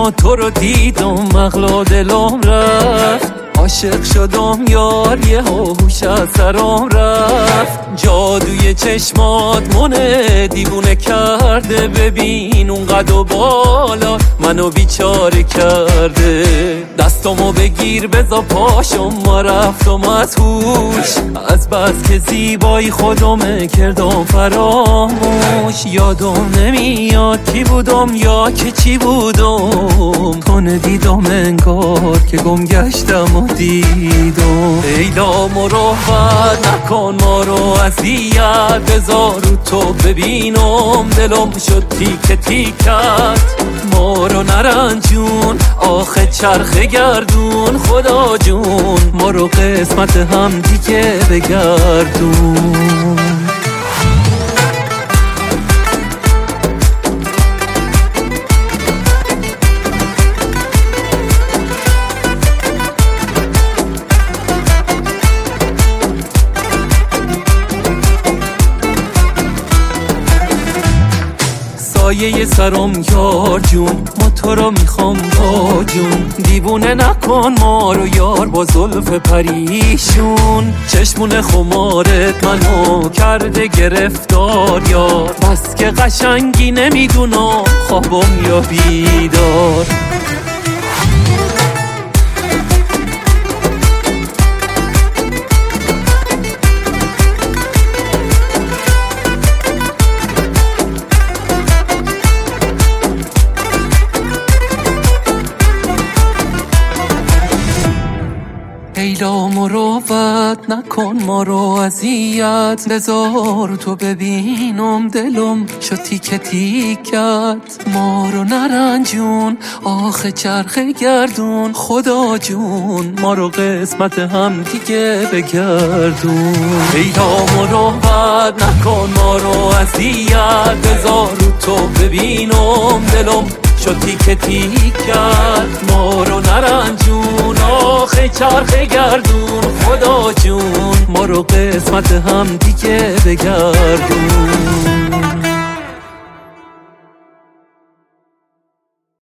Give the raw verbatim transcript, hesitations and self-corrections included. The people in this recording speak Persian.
چشما تو رو دیدم مغلا دلم رفت، عاشق شدم یار یه هوش از سرم رفت. جادوی چشمات منه دیوونه کرده، ببین اون قد و بالا منو بیچاره کرده. دستامو بگیر بزا پاشم ما رفتم از هوش، از بس که زیبایی خودم کردم فراموش. یادم نمیاد کی بودم یا که چی بودم، تو ندیدم انگار که گم گشتم و دیدم. لیلا مروت نکن ما رو اذیت، بذار رو تو ببینم دلم شد تیکه تیکت. ما رو نرنجون آخه چرخ گردون، خدا جون ما رو قسمت هم دیگه بگردون. سایه سرم یار جون، ما تو رو میخوام با جون. دیوونه نکن ما رو یار با زلف پریشون، چشمون خمارت منو کرده گرفتار یار. بس که قشنگی نمیدونم خوابم یا بیدار. لیلا مروت نکن ما رو اذیت، بذار تو ببینم دلم شد تیکه تیکت. ما رو نرنجون آخه چرخ گردون، خدا جون ما رو قسمت هم دیگه بگردون. لیلا مروت نکن ما رو اذیت، بذار تو ببینم دلم شد تیکه تیکت. ما رو نرنجون آخه چرخ گردون، خدا جون ما رو قسمت هم دیگه بگردون.